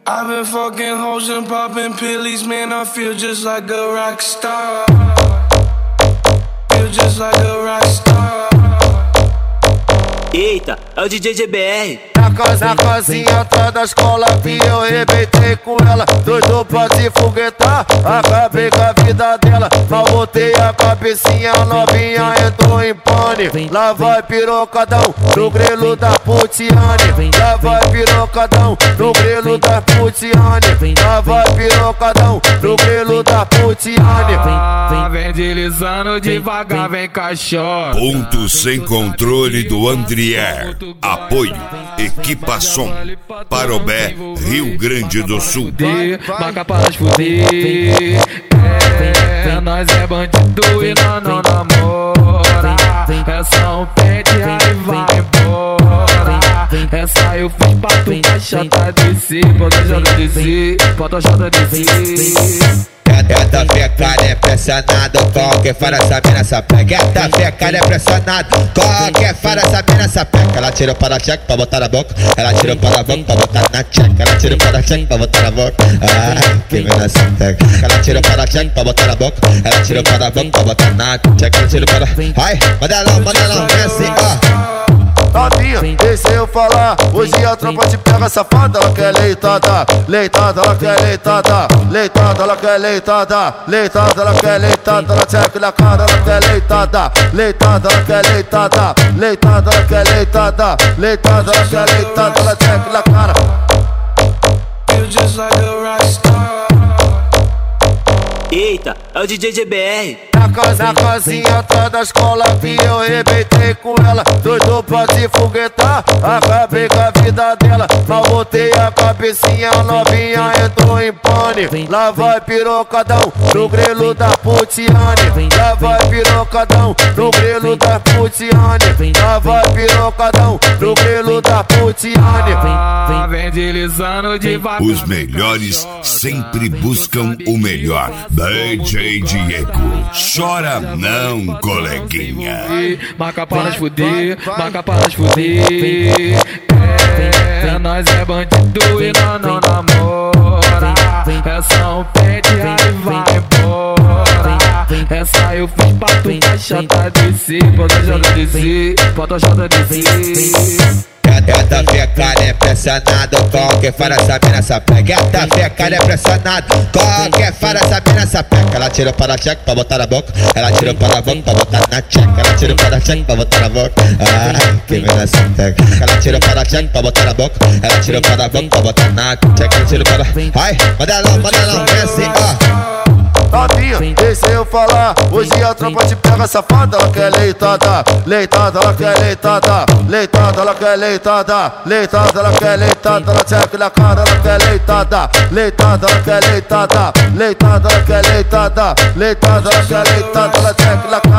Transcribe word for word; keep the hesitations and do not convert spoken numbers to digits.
I've been fucking hoes and popping pillies, man, I feel just like a rock star. Feel just like a rock star. Eita, é o D J G B R. Na casa, na casinha atrás da escola que eu rebentei com ela. Doido pra se foguetar, acabei com a vida dela. Mal botei a cabecinha, novinha entrou em pane. Lá vai pirocadão, no grelo da Putiane. Lá vai pirocadão, no grelo da Putiane. Lá vai pirocadão, no grelo da Putiane. Ah, vem deslizando devagar, vem cachorro. Ponto sem controle do Andrié. Apoio Equipa Som, Parobé, Rio Grande do Sul. Marca para as fuder. É, nós é bandido e nós não namora. É só um pente aí vai embora. Essa eu fiz pra tu caixota descer. Bota joga descer, bota joga descer. Gata fecada é pressionado, qualquer fora essa mina sapeca. Gata fecada é pressionado, qualquer fora essa mina sapeca. Ela tirou para a cheque pra botar na boca. Ela tirou para a boca pra botar na cheque. Ela tirou para a cheque pra botar na boca. Ai, que mina sapeca. Ela tirou para a cheque pra botar na boca. Ela tirou para a boca pra botar na cheque. Ela tirou para... Ai, manda não, manda não, vem assim, ó. Novinha, deixa eu falar. Hoje a tropa te pega safada. Ela quer leitada, leitada, ela quer leitada. Leitada, ela quer leitada. Leitada, ela quer leitada. Ela checa na cara, ela quer leitada. Leitada, ela quer leitada. Leitada, ela quer leitada. Leitada, ela quer leitada. Ela checa na cara. Feel just like a rock star. Eita, é o D J G B R. Na casa, na casinha atrás da escola que eu rebentei com ela. Doido pra se foguetar, acabei com a vida dela. Mal botei a cabecinha, novinha entrou em pane. Lá vai pirocadão, no grelo da Putiane. Lá vai pirocadão, no grelo da Putiane. Lá vai pirocadão, no grelo da Putiane. Ah, vem deslizando devagar. Os melhores sempre buscam o melhor. D J Diego, chora não, coleguinha. Marca para as fuder, marca para as fuder. É, nós é bandido e nós não namora. É só um pente aí vai embora. Essa eu fiz pra tu caixota descer. Bota joga descer, bota joga descer. Gata fecada é pressionado, qualquer fora essa mina sapeca. Gata fecada é pressionado, qualquer fora essa mina sapeca. Ela tirou para a cheque pra botar na boca. Ela tirou para a boca pra botar na cheque. Ela tirou para a cheque pra botar na boca. Ai, que mina sapeca. Ela tirou para a cheque pra botar na boca. Ela tirou para a boca pra botar na cheque. Ela tirou para... Ai, manda não, manda não, vem assim, ó. Novinha, deixa eu falar. Hoje a tropa te pega safada. Ela quer leitada, leitada, ela quer leitada. Leitada, ela quer leitada. Leitada, ela quer leitada. Ela checa na cara, ela quer leitada. Leitada, ela quer leitada. Leitada, ela quer leitada. Leitada, ela quer leitada. Ela checa na cara.